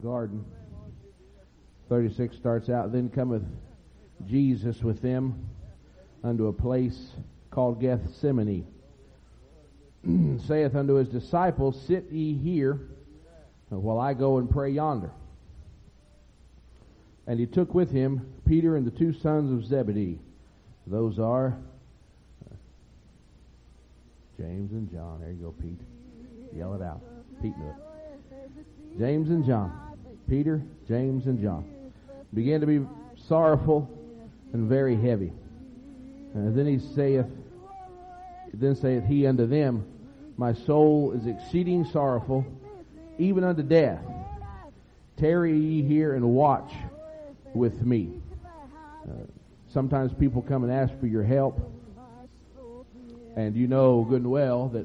garden. 36 starts out, then cometh Jesus with them unto a place called Gethsemane, saith unto his disciples, Sit ye here, while I go and pray yonder. And he took with him Peter and the two sons of Zebedee. Those are James and John. There you go, Pete. Yell it out. Pete knew it. James and John. Peter, James, and John began to be sorrowful and very heavy. And then saith he unto them, My soul is exceeding sorrowful, even unto death. Tarry ye here and watch with me. Sometimes people come and ask for your help, and you know good and well that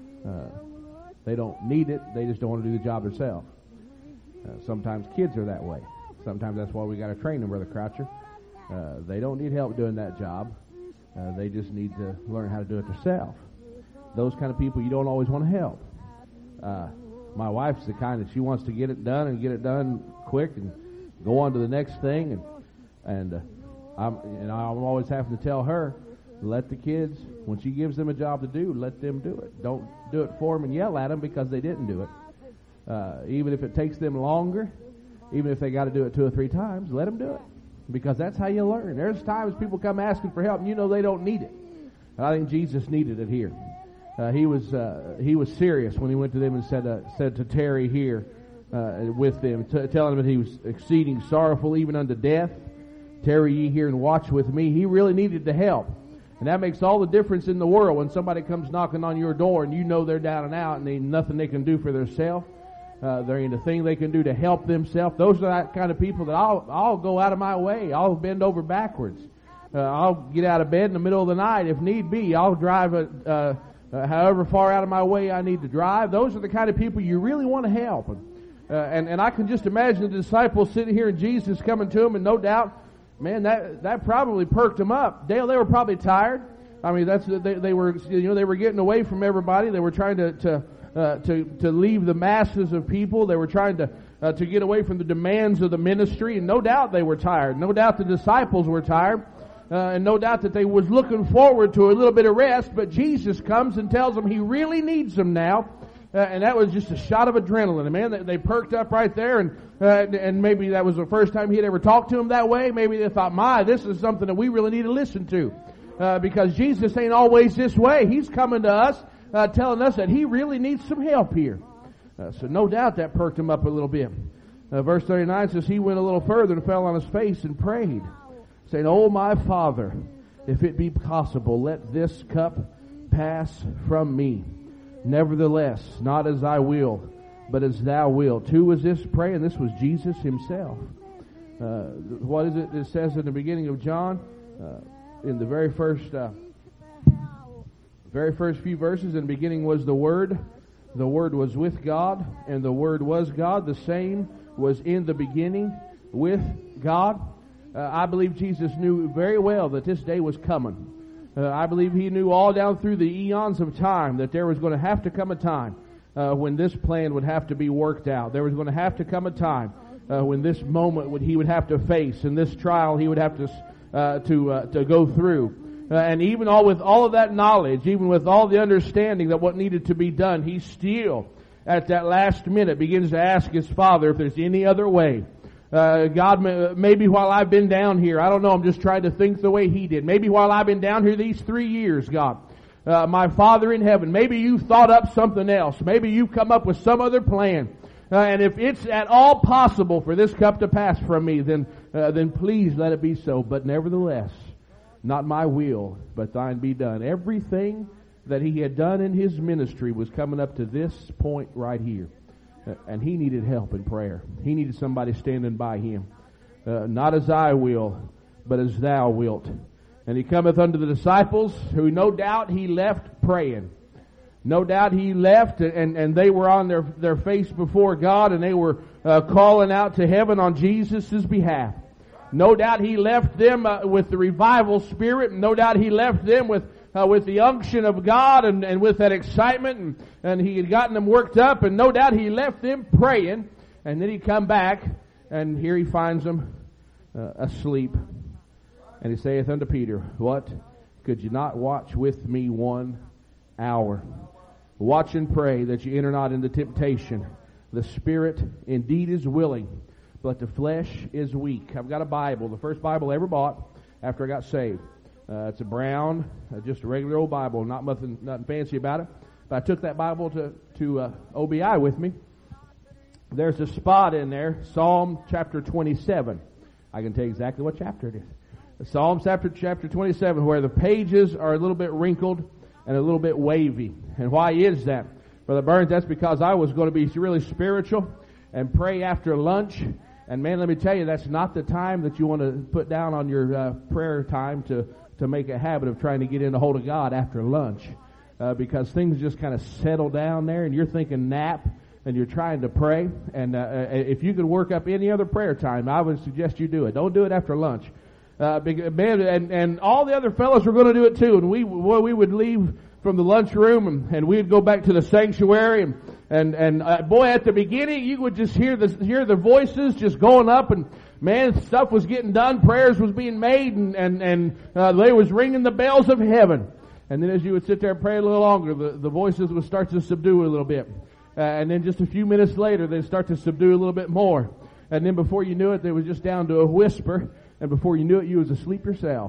they don't need it. They just don't want to do the job themselves. Sometimes kids are that way. Sometimes that's why we got to train them, Brother Croucher. They don't need help doing that job. They just need to learn how to do it themselves. Those kind of people you don't always want to help. My wife's the kind that she wants to get it done and get it done quick and go on to the next thing. And I'm always having to tell her, let the kids, when she gives them a job to do, let them do it. Don't do it for them and yell at them because they didn't do it. Even if it takes them longer, even if they got to do it 2 or 3 times, let them do it. Because that's how you learn. There's times people come asking for help and you know they don't need it. And I think Jesus needed it here. He was serious when he went to them and said to tarry here with them, telling them that he was exceeding sorrowful even unto death. Tarry ye here and watch with me. He really needed the help. And that makes all the difference in the world when somebody comes knocking on your door and you know they're down and out and ain't nothing they can do for themselves. There ain't a thing they can do to help themselves. Those are that kind of people that I'll go out of my way. I'll bend over backwards. I'll get out of bed in the middle of the night if need be. I'll drive however far out of my way I need to drive. Those are the kind of people you really want to help. And I can just imagine the disciples sitting here and Jesus coming to them, and no doubt, man, that probably perked them up. Dale, they were probably tired. I mean, they were getting away from everybody. They were trying to leave the masses of people. They were trying to get away from the demands of the ministry, and no doubt they were tired. No doubt the disciples were tired, and no doubt that they was looking forward to a little bit of rest. But Jesus comes and tells them He really needs them now, and that was just a shot of adrenaline. And man, they perked up right there, and maybe that was the first time He had ever talked to them that way. Maybe they thought, "My, this is something that we really need to listen to," because Jesus ain't always this way. He's coming to us. Telling us that He really needs some help here. So no doubt that perked him up a little bit. Verse 39 says, He went a little further and fell on His face and prayed, saying, O my Father, if it be possible, let this cup pass from me. Nevertheless, not as I will, but as Thou wilt. Who was this praying? This was Jesus Himself. What is it that says in the beginning of John? In the very first few verses, in the beginning was the Word was with God, and the Word was God. The same was in the beginning with God. I believe Jesus knew very well that this day was coming. I believe He knew all down through the eons of time that there was going to have to come a time when this plan would have to be worked out. There was going to have to come a time when this moment He would have to face, and this trial He would have to go through. And even with all of that knowledge, even with all the understanding that what needed to be done, He still, at that last minute, begins to ask His Father if there's any other way. God, maybe while I've been down here, I don't know, I'm just trying to think the way He did. Maybe while I've been down here these 3 years, God, my Father in heaven, maybe you thought up something else. Maybe you've come up with some other plan. And if it's at all possible for this cup to pass from me, then please let it be so. But nevertheless, not my will, but Thine be done. Everything that He had done in His ministry was coming up to this point right here. And He needed help in prayer. He needed somebody standing by Him. Not as I will, but as Thou wilt. And He cometh unto the disciples, who no doubt He left praying. No doubt He left, and they were on their face before God, and they were calling out to heaven on Jesus' behalf. No doubt He left them with the revival spirit. No doubt He left them with the unction of God and with that excitement. And He had gotten them worked up. And no doubt He left them praying. And then he'd come back, and here he finds them asleep. And he saith unto Peter, What? Could you not watch with me 1 hour? Watch and pray that you enter not into temptation. The spirit indeed is willing, but the flesh is weak. I've got a Bible, the first Bible I ever bought after I got saved. It's a brown, just a regular old Bible, nothing fancy about it. But I took that Bible to OBI with me. There's a spot in there, Psalm chapter 27. I can tell you exactly what chapter it is. Psalm chapter 27, where the pages are a little bit wrinkled and a little bit wavy. And why is that? Brother Burns, that's because I was going to be really spiritual and pray after lunch. And man, let me tell you, that's not the time that you want to put down on your prayer time to make a habit of trying to get in the hold of God after lunch. Because things just kind of settle down there and you're thinking nap and you're trying to pray. And if you could work up any other prayer time, I would suggest you do it. Don't do it after lunch. Man, and all the other fellows were going to do it too. And we would leave from the lunchroom and we'd go back to the sanctuary and boy, at the beginning you would just hear the voices just going up, and man, stuff was getting done, prayers was being made, and they was ringing the bells of heaven. And then as you would sit there and pray a little longer, the voices would start to subdue a little bit. And then just a few minutes later, they'd start to subdue a little bit more. And then before you knew it, they was just down to a whisper. And before you knew it, you was asleep yourself.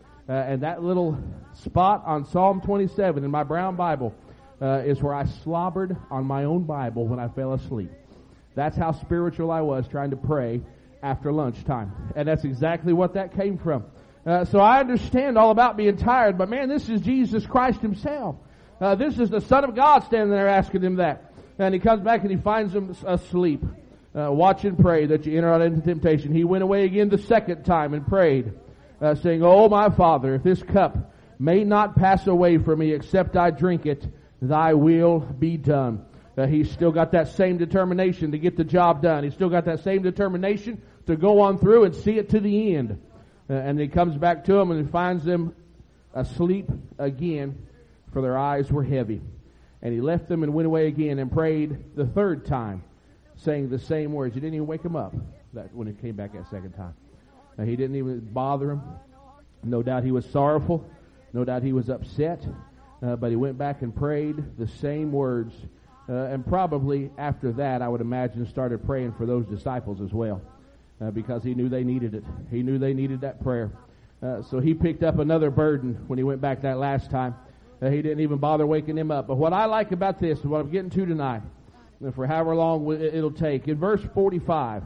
And that little spot on Psalm 27 in my brown Bible is where I slobbered on my own Bible when I fell asleep. That's how spiritual I was trying to pray after lunchtime. And that's exactly what that came from. So I understand all about being tired, but man, this is Jesus Christ himself. This is the Son of God standing there asking him that. And he comes back and he finds him asleep. Watch and pray that you enter not into temptation. He went away again the second time and prayed, saying, Oh, my Father, if this cup may not pass away from me except I drink it, thy will be done. He's still got that same determination to get the job done. He's still got that same determination to go on through and see it to the end. And he comes back to them and he finds them asleep again, for their eyes were heavy. And he left them and went away again and prayed the third time, saying the same words. He didn't even wake him up when he came back that second time. He didn't even bother him. No doubt he was sorrowful. No doubt he was upset. But he went back and prayed the same words. And probably after that, I would imagine, started praying for those disciples as well. Because he knew they needed it. He knew they needed that prayer. So he picked up another burden when he went back that last time. He didn't even bother waking him up. But what I like about this, what I'm getting to tonight, for however long it'll take, in verse 45,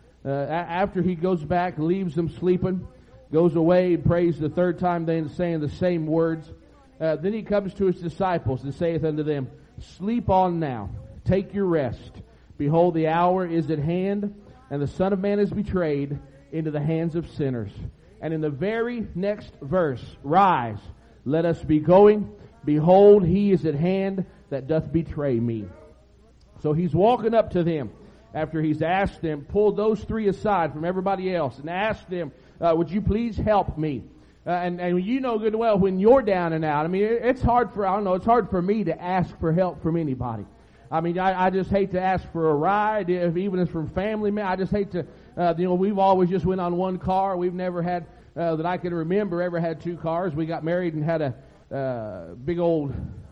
after he goes back, leaves them sleeping, goes away and prays the third time, then saying the same words. Then he comes to his disciples and saith unto them, Sleep on now, take your rest. Behold, the hour is at hand, and the Son of Man is betrayed into the hands of sinners. And in the very next verse, Rise, let us be going. Behold, he is at hand that doth betray me. So he's walking up to them after he's asked them, pulled those three aside from everybody else and asked them, would you please help me? And you know good and well when you're down and out. I mean, it's hard for me to ask for help from anybody. I mean, I just hate to ask for a ride, even if it's from family. I just hate to, we've always just went on one car. We've never had, that I can remember, ever had two cars. We got married and had a big old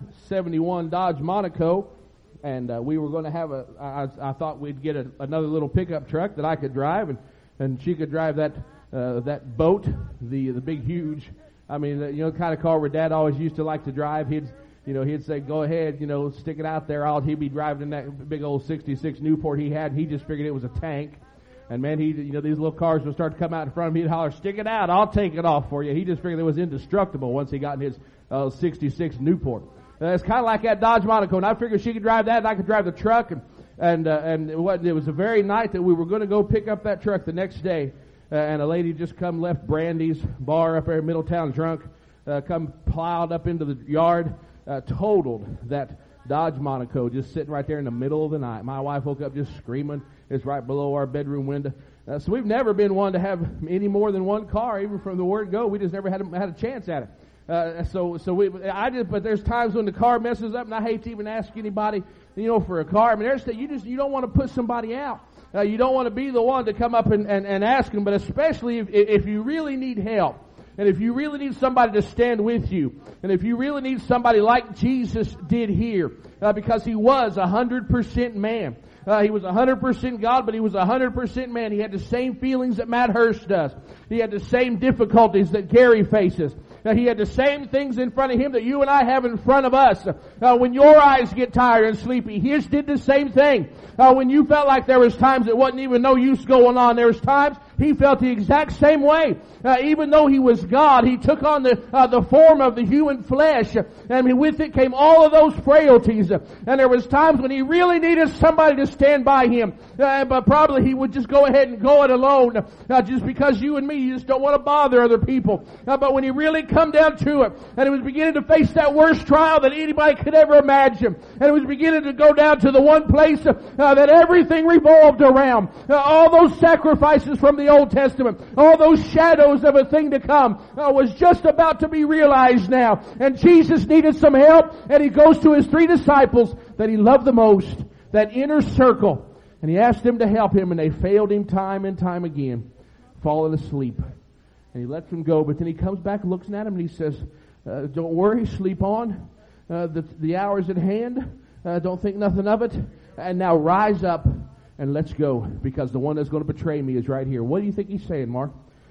71 Dodge Monaco. And we were going to have I thought we'd get another little pickup truck that I could drive, and she could drive that boat, the big, huge, I mean, the kind of car where Dad always used to like to drive. He'd say, go ahead, stick it out there. He'd be driving in that big old 66 Newport he had, and he just figured it was a tank. And man, these little cars would start to come out in front of me. He'd holler, stick it out, I'll take it off for you. He just figured it was indestructible once he got in his 66 Newport. It's kind of like that Dodge Monaco, and I figured she could drive that, and I could drive the truck, and it was the very night that we were going to go pick up that truck the next day, and a lady just come left Brandy's bar up there in Middletown drunk, come plowed up into the yard, totaled that Dodge Monaco, just sitting right there in the middle of the night. My wife woke up just screaming. It's right below our bedroom window. So we've never been one to have any more than one car, even from the word go. We just never had a chance at it. But there's times when the car messes up, and I hate to even ask anybody for a car. I mean, you don't want to put somebody out. You don't want to be the one to come up and ask them, but especially if you really need help. And if you really need somebody to stand with you, and if you really need somebody like Jesus did here, because He was 100% man. He was 100% God, but He was 100% man. He had the same feelings that Matt Hurst does. He had the same difficulties that Gary faces. He had the same things in front of Him that you and I have in front of us. When your eyes get tired and sleepy, His did the same thing. When you felt like there was times that wasn't even no use going on, there was times He felt the exact same way. Even though He was God, He took on the form of the human flesh, and with it came all of those frailties. And there was times when He really needed somebody to stand by Him, but probably He would just go ahead and go it alone, just because you and me, you just don't want to bother other people. But when He really come down to it, and He was beginning to face that worst trial that anybody could ever imagine, and it was beginning to go down to the one place that everything revolved around, all those sacrifices from the Old Testament, all those shadows of a thing to come, was just about to be realized now. And Jesus needed some help, and He goes to His 3 disciples that He loved the most, that inner circle, and He asked them to help Him, and they failed Him time and time again, falling asleep. And He lets them go, but then He comes back, looks at them, and He says, don't worry, sleep on. The hour's at hand. Don't think nothing of it. And now rise up and let's go, because the one that's going to betray me is right here. What do you think He's saying, Mark?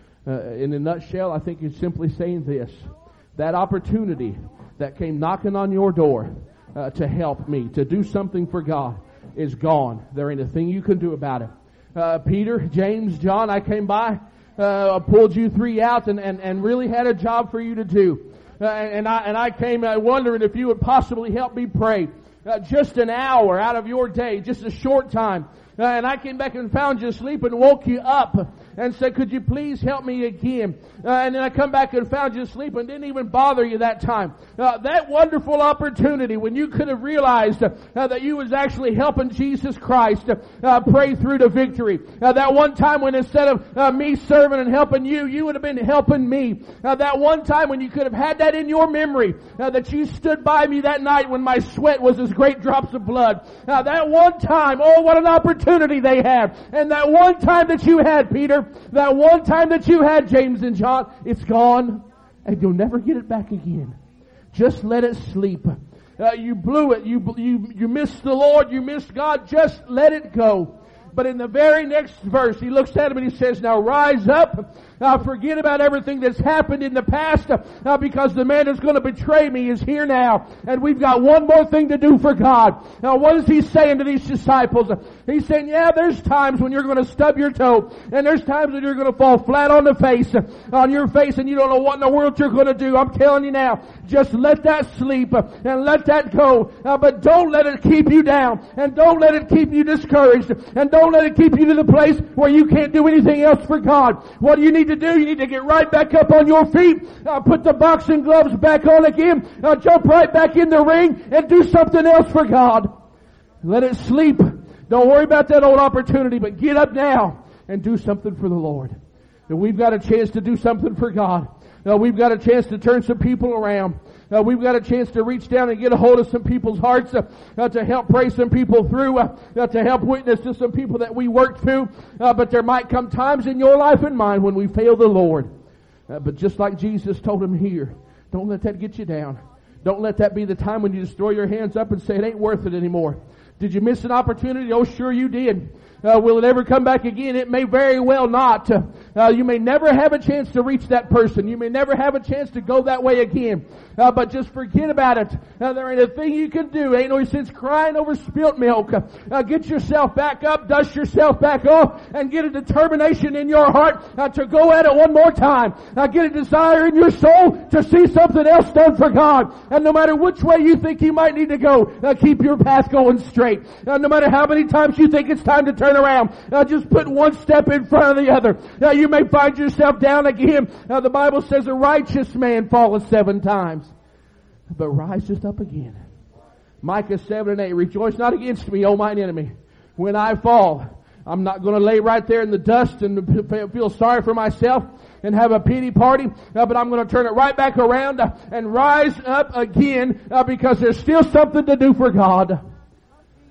In a nutshell, I think He's simply saying this. That opportunity that came knocking on your door to help me, to do something for God, is gone. There ain't a thing you can do about it. Peter, James, John, I came by, pulled you 3 out and really had a job for you to do. And I came wondering if you would possibly help me pray. Just an hour out of your day, just a short time. And I came back and found you asleep and woke you up and said, could you please help me again? And then I come back and found you asleep and didn't even bother you that time. That wonderful opportunity when you could have realized that you was actually helping Jesus Christ pray through to victory. That one time when instead of me serving and helping you, you would have been helping me. That one time when you could have had that in your memory, that you stood by me that night when my sweat was as great drops of blood. That one time, oh, what an opportunity they had. And that one time that you had, Peter, that one time that you had, James and John, it's gone, and you'll never get it back again. Just let it sleep. You blew it. You missed the Lord. You missed God. Just let it go. But in the very next verse, He looks at him and He says, now rise up. Forget about everything that's happened in the past, because the man that's going to betray me is here now. And we've got one more thing to do for God. Now what is He saying to these disciples? He's saying, yeah, there's times when you're going to stub your toe, and there's times when you're going to fall flat on the face, on your face, and you don't know what in the world you're going to do. I'm telling you now, just let that sleep and let that go. But don't let it keep you down, and don't let it keep you discouraged, and don't let it keep you to the place where you can't do anything else for God. What do you need to do? You need to get right back up on your feet, put the boxing gloves back on again, jump right back in the ring and do something else for God. Let it sleep. Don't worry about that old opportunity, but get up now and do something for the Lord. And we've got a chance to do something for God. We've got a chance to turn some people around. We've got a chance to reach down and get a hold of some people's hearts, to help pray some people through, to help witness to some people that we worked through. But there might come times in your life and mine when we fail the Lord. But just like Jesus told him here, don't let that get you down. Don't let that be the time when you just throw your hands up and say, it ain't worth it anymore. Did you miss an opportunity? Oh, sure you did. Will it ever come back again? It may very well not. You may never have a chance to reach that person. You may never have a chance to go that way again. But just forget about it. There ain't a thing you can do. Ain't no sense crying over spilt milk. Get yourself back up, dust yourself back off, and get a determination in your heart to go at it one more time. Get a desire in your soul to see something else done for God. And no matter which way you think you might need to go, keep your path going straight. No matter how many times you think it's time to turn around, just put one step in front of the other. You may find yourself down again. The Bible says a righteous man falleth 7 times, but riseth up again. Micah 7:8, rejoice not against me, O mine enemy. When I fall, I'm not going to lay right there in the dust and feel sorry for myself and have a pity party, but I'm going to turn it right back around and rise up again, because there's still something to do for God.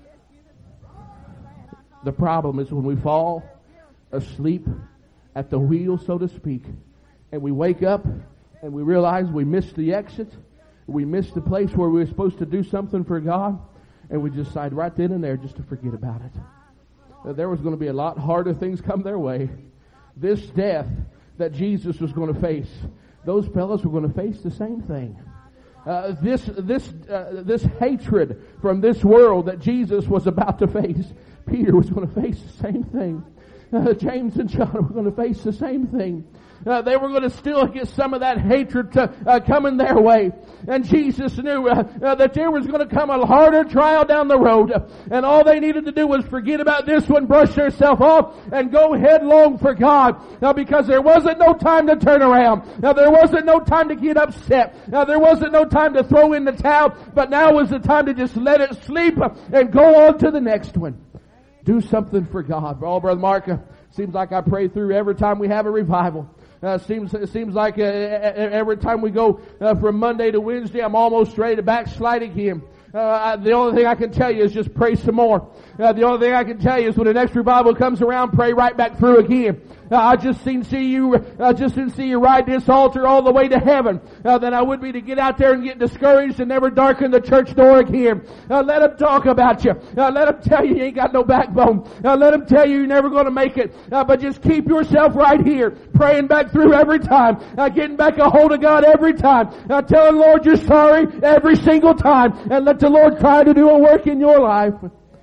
The problem is when we fall asleep at the wheel, so to speak, and we wake up and we realize we missed the exit, we missed the place where we were supposed to do something for God, and we just decide right then and there just to forget about it. There was going to be a lot harder things come their way. This death that Jesus was going to face, those fellows were going to face the same thing. This hatred from this world that Jesus was about to face, Peter was going to face the same thing. James and John were going to face the same thing. They were going to still get some of that hatred coming their way. And Jesus knew that there was going to come a harder trial down the road. And all they needed to do was forget about this one, brush themselves off, and go headlong for God. Now, because there wasn't no time to turn around. Now, there wasn't no time to get upset. Now, there wasn't no time to throw in the towel. But now was the time to just let it sleep and go on to the next one. Do something for God. Oh, Brother Mark, seems like I pray through every time we have a revival. It seems like every time we go from Monday to Wednesday, I'm almost ready to backslide again. The only thing I can tell you is just pray some more. The only thing I can tell you is when the next revival comes around, pray right back through again. I just didn't see you ride this altar all the way to heaven. Than I would be to get out there and get discouraged and never darken the church door again. Let them talk about you. Let them tell you ain't got no backbone. Let them tell you you're never going to make it. But just keep yourself right here, praying back through every time, getting back a hold of God every time, telling Lord you're sorry every single time, and let the Lord try to do a work in your life.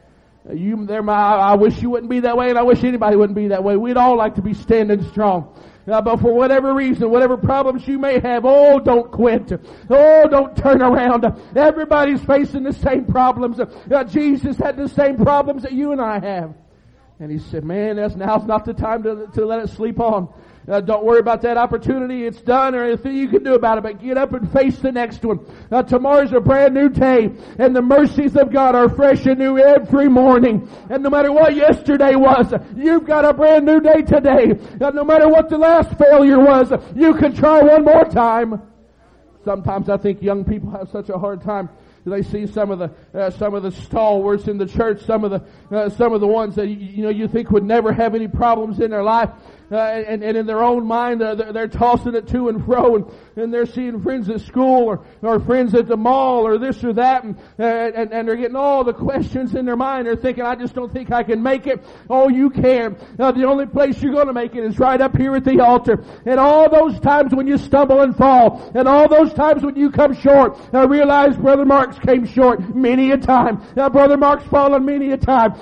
I wish you wouldn't be that way, and I wish anybody wouldn't be that way. We'd all like to be standing strong. But for whatever reason, whatever problems you may have, don't quit. Don't turn around. Everybody's facing the same problems. Jesus had the same problems that you and I have. And he said, man, now's not the time to let it sleep on. Don't worry about that opportunity. It's done, or anything you can do about it. But get up and face the next one. Tomorrow's a brand new day, and the mercies of God are fresh and new every morning. And no matter what yesterday was, you've got a brand new day today. No matter what the last failure was, you can try one more time. Sometimes I think young people have such a hard time. They see some of the stalwarts in the church, some of the ones that you think would never have any problems in their life. And in their own mind, they're tossing it to and fro, and they're seeing friends at school or friends at the mall or this or that, and they're getting all the questions in their mind. They're thinking, I just don't think I can make it. Oh, you can. The only place you're going to make it is right up here at the altar. And all those times when you stumble and fall, and all those times when you come short, I realize Brother Mark's came short many a time. Brother Mark's fallen many a time.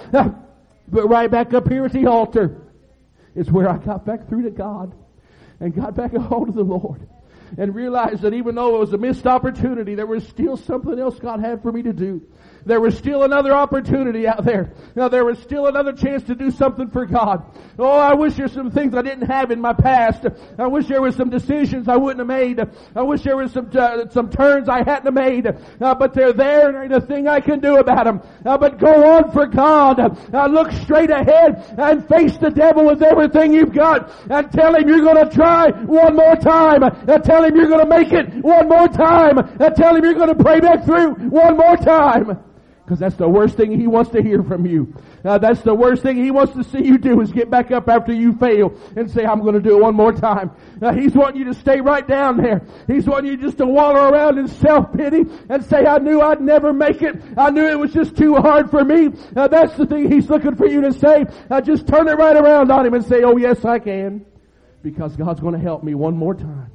But right back up here at the altar, it's where I got back through to God and got back a hold of the Lord and realized that even though it was a missed opportunity, there was still something else God had for me to do. There was still another opportunity out there. Now, there was still another chance to do something for God. Oh, I wish there's some things I didn't have in my past. I wish there was some decisions I wouldn't have made. I wish there was some turns I hadn't have made. But they're there, and there ain't a thing I can do about them. But go on for God. Look straight ahead and face the devil with everything you've got. And tell him you're going to try one more time. Tell him you're going to make it one more time. Tell him you're going to pray back through one more time. Because that's the worst thing he wants to hear from you. That's the worst thing he wants to see you do is get back up after you fail and say, I'm going to do it one more time. He's wanting you to stay right down there. He's wanting you just to wallow around in self-pity and say, I knew I'd never make it. I knew it was just too hard for me. That's the thing he's looking for you to say. Just turn it right around on him and say, oh yes, I can. Because God's going to help me one more time.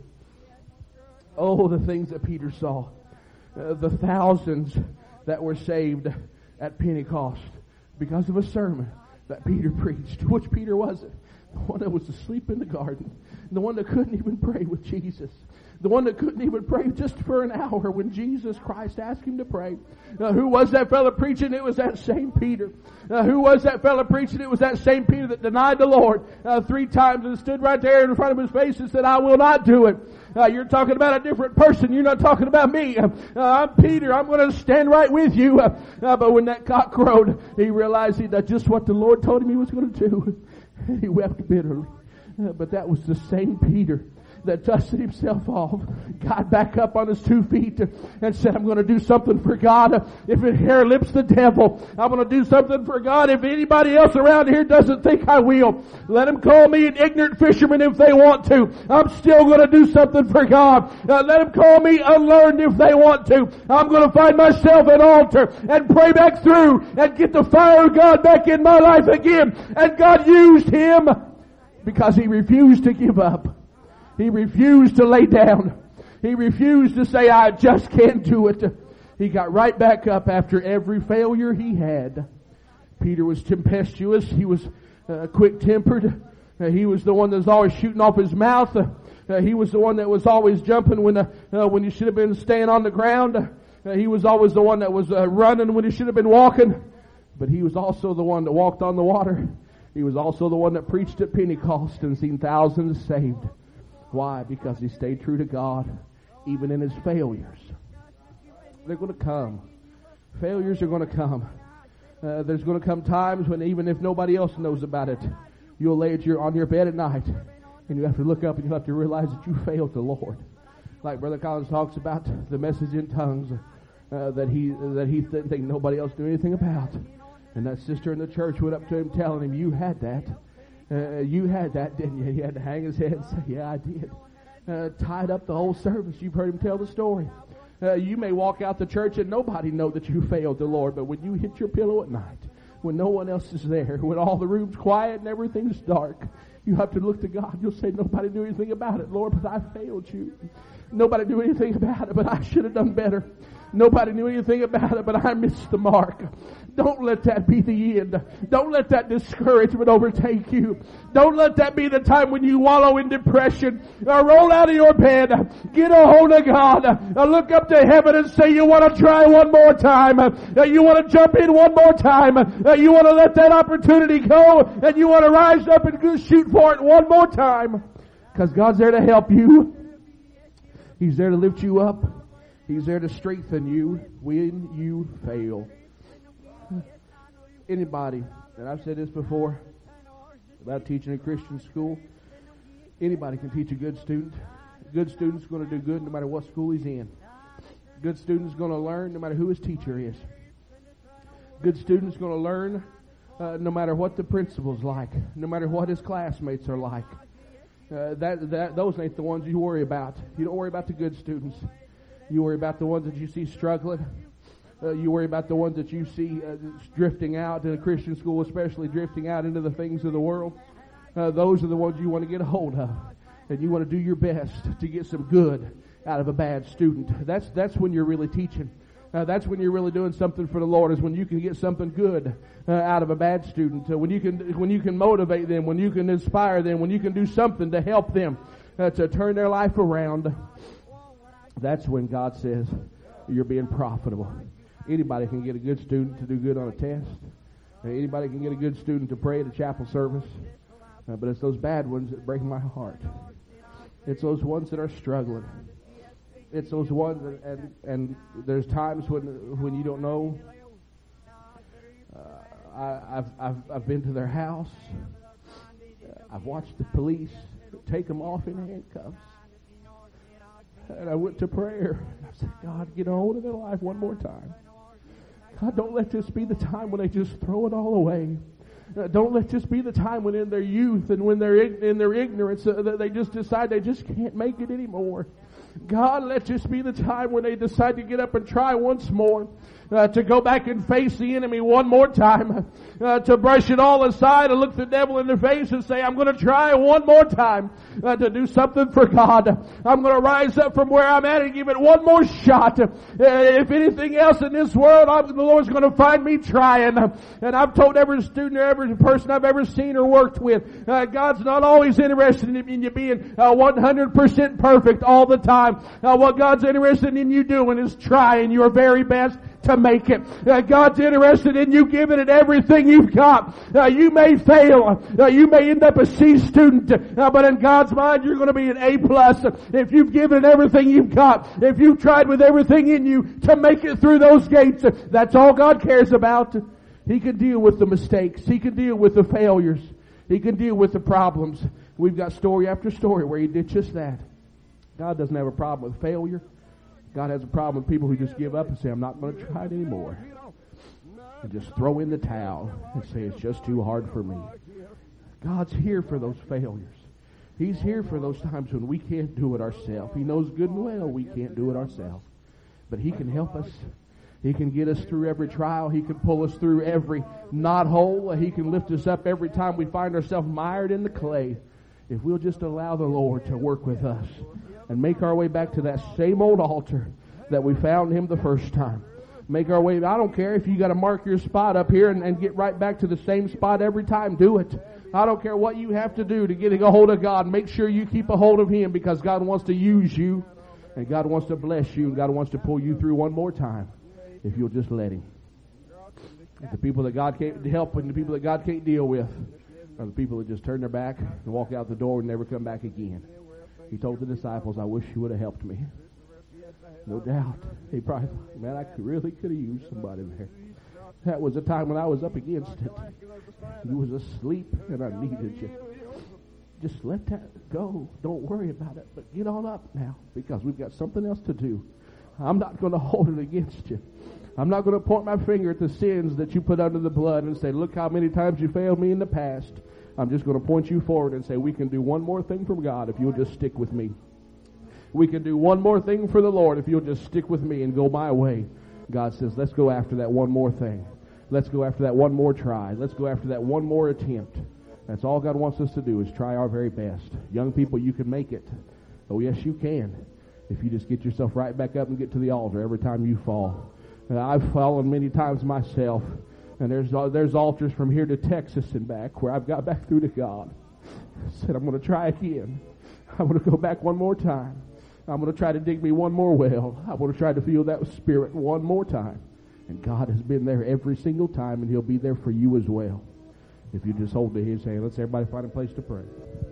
Oh, the things that Peter saw. The thousands that were saved at Pentecost because of a sermon that Peter preached. Which Peter was it? The one that was asleep in the garden. The one that couldn't even pray with Jesus. The one that couldn't even pray just for an hour when Jesus Christ asked him to pray. Who was that fella preaching? It was that same Peter. Who was that fella preaching? It was that same Peter that denied the Lord 3 times and stood right there in front of his face and said, I will not do it. You're talking about a different person. You're not talking about me. I'm Peter. I'm going to stand right with you. But when that cock crowed, he realized that just what the Lord told him he was going to do. And he wept bitterly. But that was the same Peter that dusted himself off, got back up on his 2 feet and said, I'm going to do something for God. If it hair lips the devil, I'm going to do something for God. If anybody else around here doesn't think I will, let them call me an ignorant fisherman if they want to. I'm still going to do something for God. Let them call me unlearned if they want to. I'm going to find myself an altar and pray back through and get the fire of God back in my life again. And God used him because he refused to give up. He refused to lay down. He refused to say, I just can't do it. He got right back up after every failure he had. Peter was tempestuous. He was quick-tempered. He was the one that was always shooting off his mouth. He was the one that was always jumping when he should have been staying on the ground. He was always the one that was running when he should have been walking. But he was also the one that walked on the water. He was also the one that preached at Pentecost and seen thousands saved. Why? Because he stayed true to God, even in his failures. They're going to come. Failures are going to come. There's going to come times when even if nobody else knows about it, you'll lay on your bed at night and you have to look up and you have to realize that you failed the Lord. Like Brother Collins talks about the message in tongues that he didn't think nobody else knew anything about. And that sister in the church went up to him telling him, you had that. You had that, didn't you? He had to hang his head and say, yeah, I did. Tied up the whole service. You've heard him tell the story. You may walk out the church and nobody know that you failed the Lord, but when you hit your pillow at night, when no one else is there, when all the room's quiet and everything's dark, you have to look to God. You'll say, nobody knew anything about it, Lord, but I failed you. Nobody knew anything about it, but I should have done better. Nobody knew anything about it, but I missed the mark. Don't let that be the end. Don't let that discouragement overtake you. Don't let that be the time when you wallow in depression. Roll out of your bed. Get a hold of God. Look up to heaven and say you want to try one more time. You want to jump in one more time. You want to let that opportunity go. And you want to rise up and go shoot for it one more time. Because God's there to help you. He's there to lift you up. He's there to strengthen you when you fail. Anybody, and I've said this before about teaching in Christian school, anybody can teach a good student. A good student's going to do good no matter what school he's in. A good student's going to learn no matter who his teacher is. A good student's going to learn no matter what the principal's like, no matter what his classmates are like. Those ain't the ones you worry about. You don't worry about the good students. You worry about the ones that you see struggling. You worry about the ones that you see drifting out in a Christian school, especially drifting out into the things of the world. Those are the ones you want to get a hold of. And you want to do your best to get some good out of a bad student. That's when you're really teaching. That's when you're really doing something for the Lord, is when you can get something good out of a bad student. When you can motivate them, when you can inspire them, when you can do something to help them to turn their life around. That's when God says you're being profitable. Anybody can get a good student to do good on a test. Anybody can get a good student to pray at a chapel service. But it's those bad ones that break my heart. It's those ones that are struggling. It's those ones, and there's times when you don't know. I've been to their house. I've watched the police take them off in handcuffs. And I went to prayer. I said, God, get a hold of their life one more time. God, don't let this be the time when they just throw it all away. Don't let this be the time when in their youth and when they're in their ignorance that they just decide they just can't make it anymore. God, let this be the time when they decide to get up and try once more. To go back and face the enemy one more time. To brush it all aside and look the devil in the face and say, I'm going to try one more time to do something for God. I'm going to rise up from where I'm at and give it one more shot. If anything else in this world, the Lord's going to find me trying. And I've told every student or every person I've ever seen or worked with, God's not always interested in you being 100% perfect all the time. What God's interested in you doing is trying your very best to make it. God's interested in you giving it everything you've got. You may fail. You may end up a C student. But in God's mind, you're going to be an A+. If you've given it everything you've got. If you've tried with everything in you to make it through those gates. That's all God cares about. He can deal with the mistakes. He can deal with the failures. He can deal with the problems. We've got story after story where He did just that. God doesn't have a problem with failure. God has a problem with people who just give up and say, I'm not going to try it anymore. And just throw in the towel and say, it's just too hard for me. God's here for those failures. He's here for those times when we can't do it ourselves. He knows good and well we can't do it ourselves. But He can help us. He can get us through every trial. He can pull us through every knothole. He can lift us up every time we find ourselves mired in the clay. If we'll just allow the Lord to work with us and make our way back to that same old altar that we found Him the first time. Make our way. I don't care if you got to mark your spot up here and get right back to the same spot every time. Do it. I don't care what you have to do to get a hold of God. Make sure you keep a hold of Him, because God wants to use you, and God wants to bless you, and God wants to pull you through one more time if you'll just let Him. The people that God can't help and the people that God can't deal with are the people that just turn their back and walk out the door and never come back again. He told the disciples, I wish you would have helped me. No doubt. He probably thought, man, I really could have used somebody there. That was a time when I was up against it. You was asleep and I needed you. Just let that go. Don't worry about it. But get on up now, because we've got something else to do. I'm not going to hold it against you. I'm not going to point my finger at the sins that you put under the blood and say, look how many times you failed me in the past. I'm just going to point you forward and say, we can do one more thing from God if you'll just stick with me. We can do one more thing for the Lord if you'll just stick with me and go my way. God says, let's go after that one more thing. Let's go after that one more try. Let's go after that one more attempt. That's all God wants us to do, is try our very best. Young people, you can make it. Oh, yes, you can. If you just get yourself right back up and get to the altar every time you fall. And I've fallen many times myself. And there's altars from here to Texas and back where I've got back through to God. I said, I'm going to try again. I'm going to go back one more time. I'm going to try to dig me one more well. I'm going to try to feel that Spirit one more time. And God has been there every single time, and He'll be there for you as well. If you just hold to His hand, let's everybody find a place to pray.